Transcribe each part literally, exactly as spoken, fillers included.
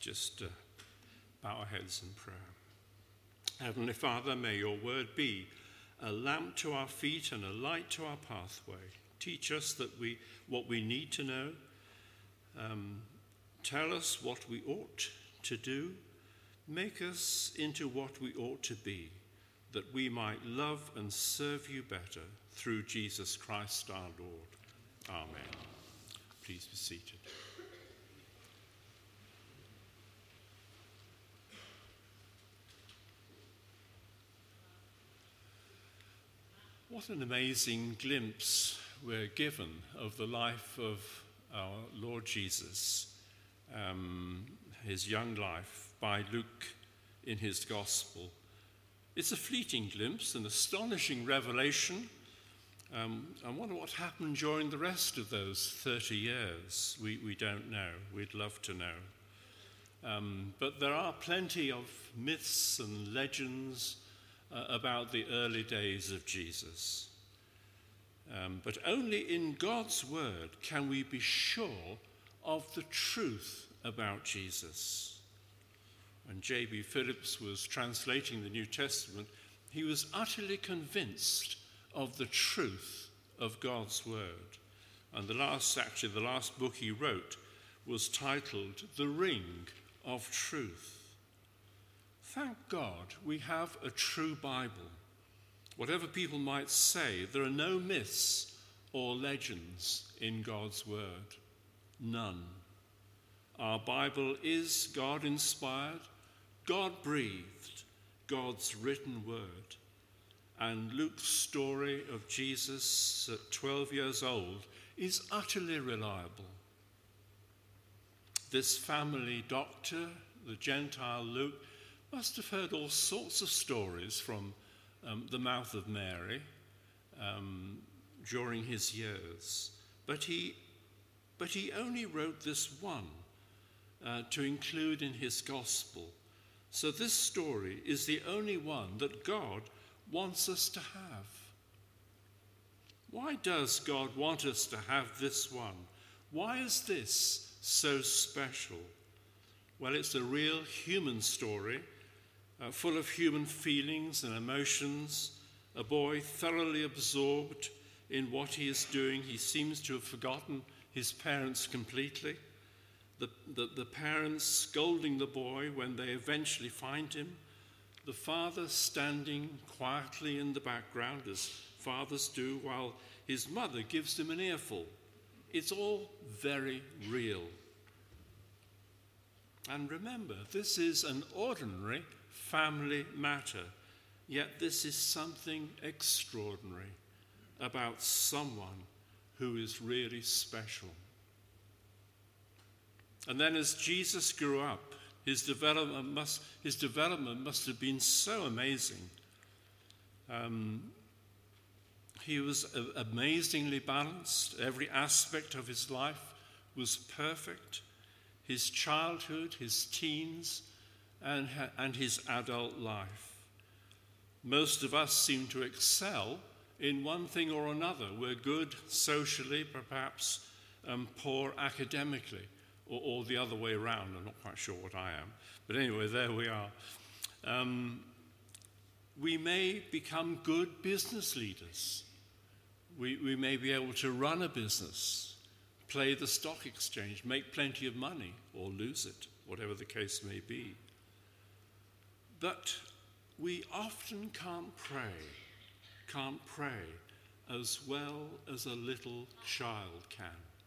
just uh, bow our heads in prayer. Heavenly Father, may your word be a lamp to our feet and a light to our pathway. Teach us that we what we need to know. Um, tell us what we ought to do. Make us into what we ought to be, that we might love and serve you better through Jesus Christ our Lord. Amen. Please be seated. What an amazing glimpse we're given of the life of our Lord Jesus, um, his young life, by Luke in his Gospel. It's a fleeting glimpse, an astonishing revelation. Um, I wonder what happened during the rest of those thirty years. We, we don't know. We'd love to know. Um, but there are plenty of myths and legends uh, about the early days of Jesus. Um, but only in God's word can we be sure of the truth about Jesus. When J B Phillips was translating the New Testament, he was utterly convinced of the truth of God's word. And the last, actually, the last book he wrote was titled The Ring of Truth. Thank God we have a true Bible. Whatever people might say, there are no myths or legends in God's word. None. Our Bible is God-inspired, God-breathed, God's written word. And Luke's story of Jesus at twelve years old is utterly reliable. This family doctor, the Gentile Luke, must have heard all sorts of stories from um, the mouth of Mary um, during his years. But he, but he only wrote this one uh, to include in his gospel. So this story is the only one that God wants us to have. Why does God want us to have this one? Why is this so special? Well, it's a real human story, uh, full of human feelings and emotions. A boy thoroughly absorbed in what he is doing. He seems to have forgotten his parents completely. The, the, the parents scolding the boy when they eventually find him. The father standing quietly in the background, as fathers do, while his mother gives him an earful. It's all very real. And remember, this is an ordinary family matter, yet this is something extraordinary about someone who is really special. And then as Jesus grew up, His development must, his development must have been so amazing. Um, he was amazingly balanced. Every aspect of his life was perfect. His childhood, his teens, and, and his adult life. Most of us seem to excel in one thing or another. We're good socially, perhaps um, poor academically. Or, or the other way around. I'm not quite sure what I am. But anyway, there we are. Um, we may become good business leaders. We, we may be able to run a business, play the stock exchange, make plenty of money, or lose it, whatever the case may be. But we often can't pray, can't pray as well as a little child can.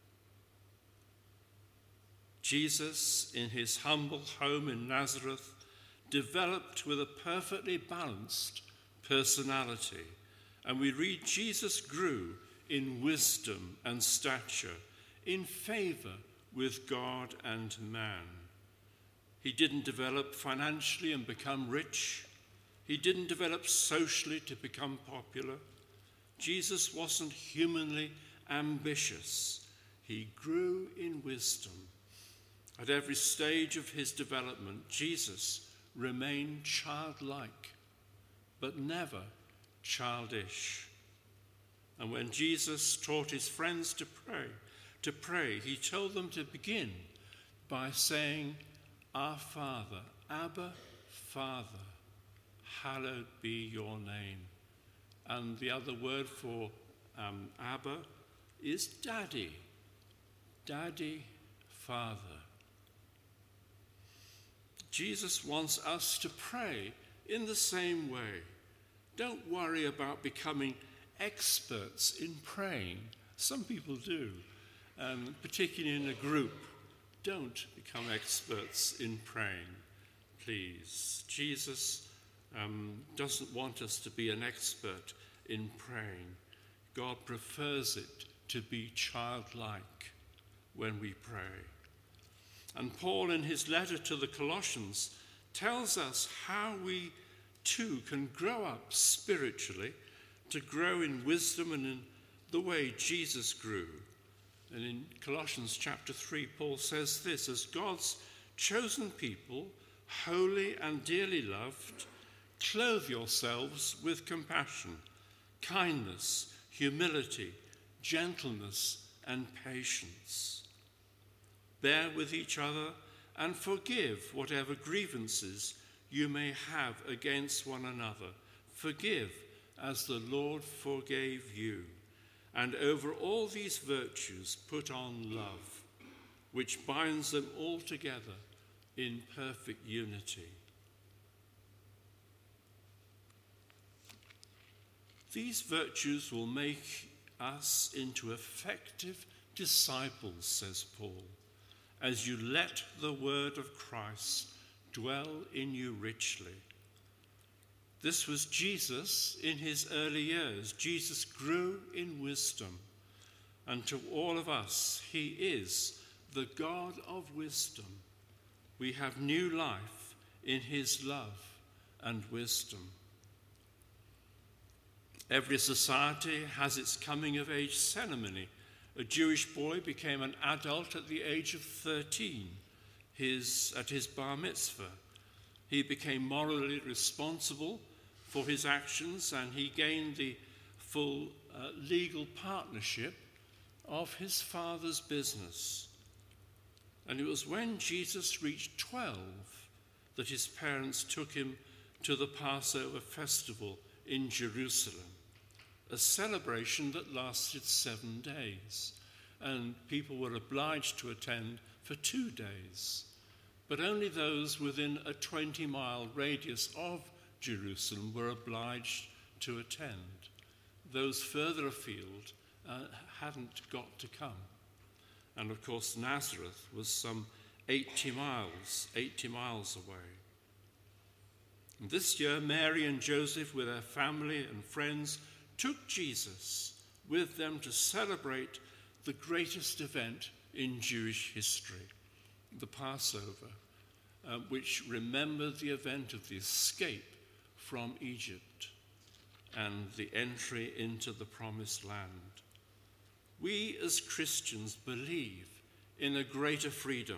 Jesus, in his humble home in Nazareth, developed with a perfectly balanced personality. And we read Jesus grew in wisdom and stature, in favor with God and man. He didn't develop financially and become rich. He didn't develop socially to become popular. Jesus wasn't humanly ambitious. He grew in wisdom. At every stage of his development, Jesus remained childlike, but never childish. And when Jesus taught his friends to pray, to pray, he told them to begin by saying, Our Father, Abba, Father, hallowed be your name. And the other word for um, Abba is Daddy. Daddy, Father. Jesus wants us to pray in the same way. Don't worry about becoming experts in praying. Some people do, um, particularly in a group. Don't become experts in praying, please. Jesus um, doesn't want us to be an expert in praying. God prefers it to be childlike when we pray. And Paul, in his letter to the Colossians, tells us how we too can grow up spiritually, to grow in wisdom and in the way Jesus grew. And in Colossians chapter three, Paul says this: as God's chosen people, holy and dearly loved, clothe yourselves with compassion, kindness, humility, gentleness, and patience. Bear with each other and forgive whatever grievances you may have against one another. Forgive as the Lord forgave you. And over all these virtues put on love, which binds them all together in perfect unity. These virtues will make us into effective disciples, says Paul, as you let the word of Christ dwell in you richly. This was Jesus in his early years. Jesus grew in wisdom, and to all of us, he is the God of wisdom. We have new life in his love and wisdom. Every society has its coming-of-age ceremony. A Jewish boy became an adult at the age of thirteen, his, at his bar mitzvah. He became morally responsible for his actions, and he gained the full uh, legal partnership of his father's business. And it was when Jesus reached twelve that his parents took him to the Passover festival in Jerusalem, a celebration that lasted seven days, and people were obliged to attend for two days, but only those within a twenty-mile radius of Jerusalem were obliged to attend. Those further afield uh, hadn't got to come. And of course, Nazareth was some eighty miles, eighty miles away. And this year, Mary and Joseph, with their family and friends, took Jesus with them to celebrate the greatest event in Jewish history, the Passover, uh, which remembered the event of the escape from Egypt and the entry into the promised land. We as Christians believe in a greater freedom,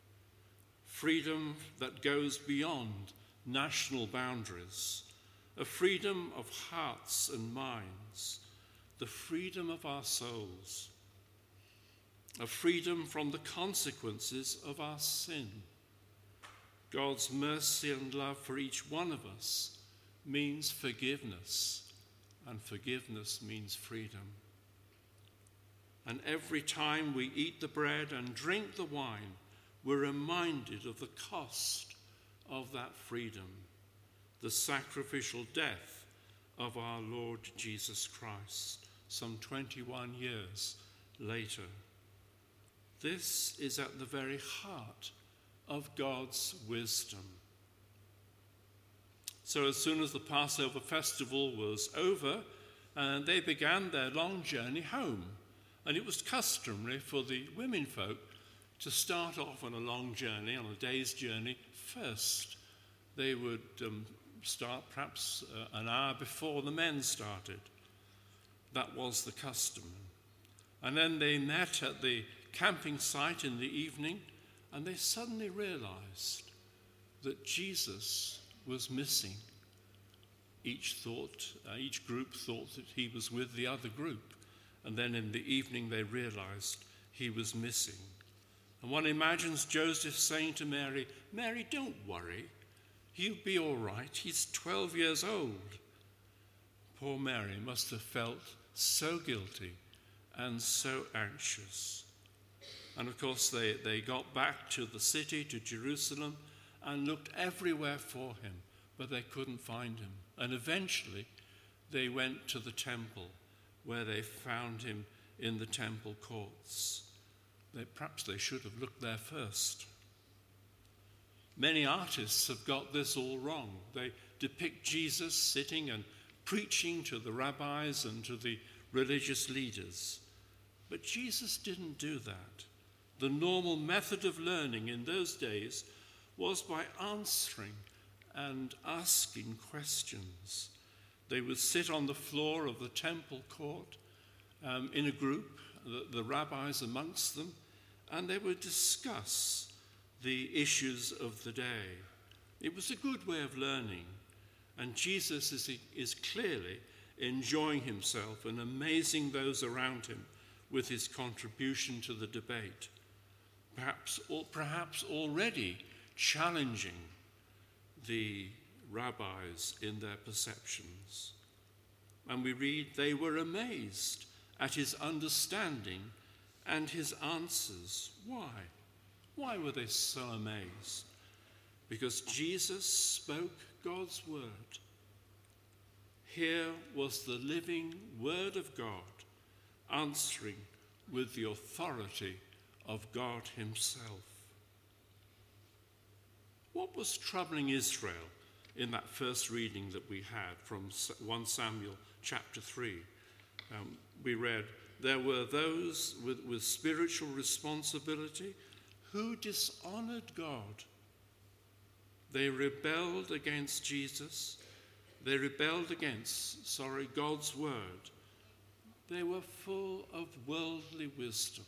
freedom that goes beyond national boundaries, a freedom of hearts and minds, the freedom of our souls, a freedom from the consequences of our sin. God's mercy and love for each one of us means forgiveness, and forgiveness means freedom. And every time we eat the bread and drink the wine, we're reminded of the cost of that freedom, the sacrificial death of our Lord Jesus Christ, some twenty-one years later. This is at the very heart of God's wisdom. So as soon as the Passover festival was over, uh, they began their long journey home. And it was customary for the women folk to start off on a long journey, on a day's journey first. They would um, start perhaps uh, an hour before the men started. That was the custom. And then they met at the camping site in the evening, and they suddenly realized that Jesus was missing. Each thought, uh, each group thought that he was with the other group. And then in the evening they realized he was missing. And one imagines Joseph saying to Mary, "Mary, don't worry. He'll be all right. He's twelve years old." Poor Mary must have felt so guilty and so anxious. And of course, they, they got back to the city, to Jerusalem, and looked everywhere for him, but they couldn't find him. And eventually, they went to the temple, where they found him in the temple courts. They, perhaps they should have looked there first. Many artists have got this all wrong. They depict Jesus sitting and preaching to the rabbis and to the religious leaders. But Jesus didn't do that. The normal method of learning in those days was by answering and asking questions. They would sit on the floor of the temple court um, in a group, the, the rabbis amongst them, and they would discuss the issues of the day. It was a good way of learning, and Jesus is, is clearly enjoying himself and amazing those around him with his contribution to the debate, perhaps, or perhaps already challenging the rabbis in their perceptions. And we read, they were amazed at his understanding and his answers. Why? Why were they so amazed? Because Jesus spoke God's word. Here was the living word of God answering with the authority of God himself. What was troubling Israel in that first reading that we had from First Samuel chapter three? Um, we read, there were those with, with spiritual responsibility who dishonored God. They rebelled against Jesus. They rebelled against, sorry, God's word. They were full of worldly wisdom.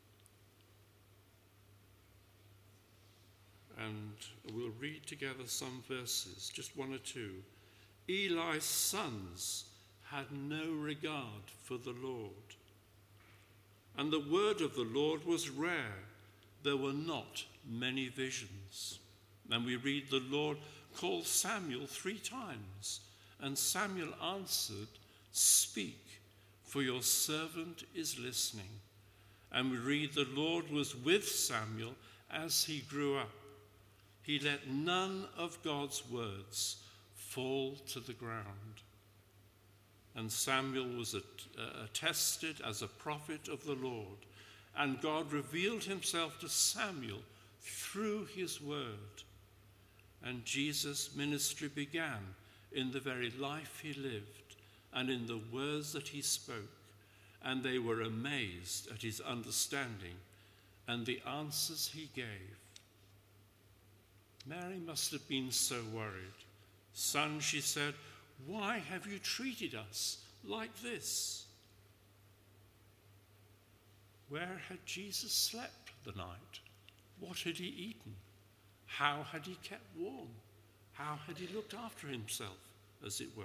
And we'll read together some verses, just one or two. Eli's sons had no regard for the Lord, and the word of the Lord was rare. There were not many visions. And we read the Lord called Samuel three times, and Samuel answered, "Speak, for your servant is listening." And we read the Lord was with Samuel as he grew up. He let none of God's words fall to the ground. And Samuel was attested as a prophet of the Lord, and God revealed himself to Samuel through his word. And Jesus' ministry began in the very life he lived and in the words that he spoke, and they were amazed at his understanding and the answers he gave. Mary must have been so worried. "Son," she said, "why have you treated us like this?" Where had Jesus slept the night? What had he eaten? How had he kept warm? How had he looked after himself, as it were?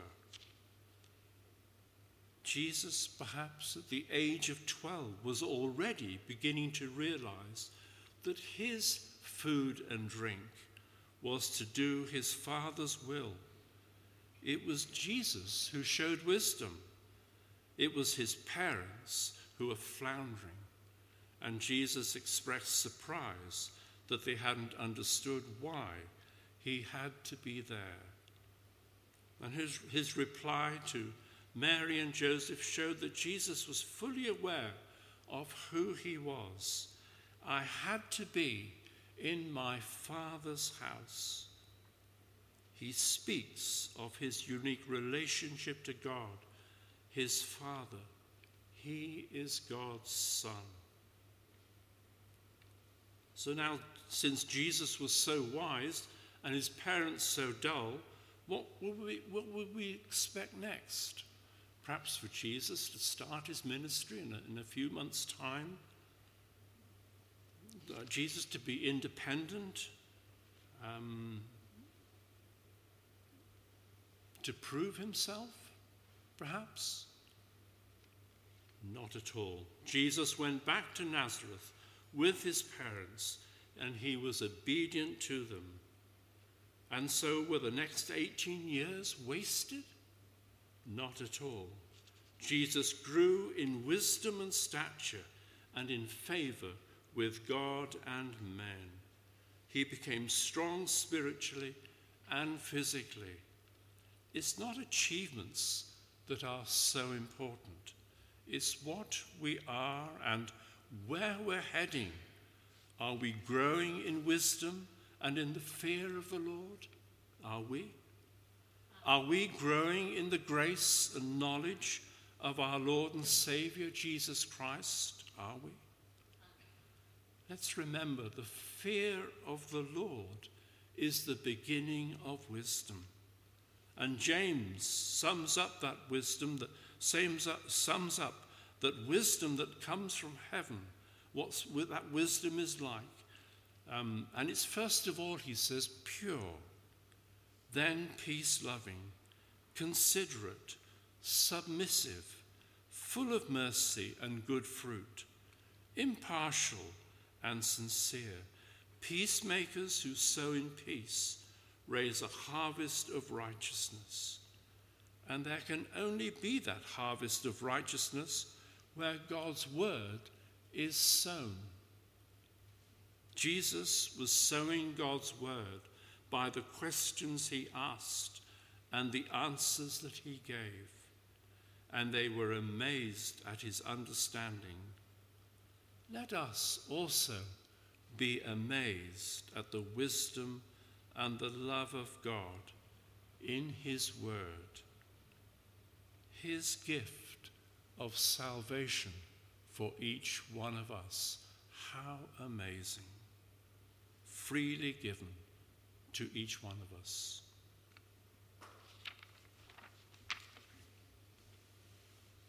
Jesus, perhaps at the age of twelve, was already beginning to realize that his food and drink was to do his Father's will. It was Jesus who showed wisdom. It was his parents who were floundering. And Jesus expressed surprise that they hadn't understood why he had to be there. And his, his reply to Mary and Joseph showed that Jesus was fully aware of who he was. "I had to be in my Father's house." He speaks of his unique relationship to God, his Father. He is God's Son. So now, since Jesus was so wise and his parents so dull, what would we, what would we expect next? Perhaps for Jesus to start his ministry in a, in a few months' time? Uh, Jesus to be independent? Um, to prove himself, perhaps? Not at all. Jesus went back to Nazareth, with his parents, and he was obedient to them. And so were the next eighteen years wasted? Not at all. Jesus grew in wisdom and stature and in favor with God and men. He became strong spiritually and physically. It's not achievements that are so important. It's what we are and where we're heading. Are we growing in wisdom and in the fear of the Lord? Are we? Are we growing in the grace and knowledge of our Lord and Saviour, Jesus Christ? Are we? Let's remember the fear of the Lord is the beginning of wisdom. And James sums up that wisdom, that sums up, sums up that wisdom that comes from heaven, what that wisdom is like. Um, and it's first of all, he says, pure, then peace-loving, considerate, submissive, full of mercy and good fruit, impartial and sincere, peacemakers who sow in peace raise a harvest of righteousness. And there can only be that harvest of righteousness where God's word is sown. Jesus was sowing God's word by the questions he asked and the answers that he gave. And they were amazed at his understanding. Let us also be amazed at the wisdom and the love of God in his word, his gift of salvation for each one of us. How amazing. Freely given to each one of us.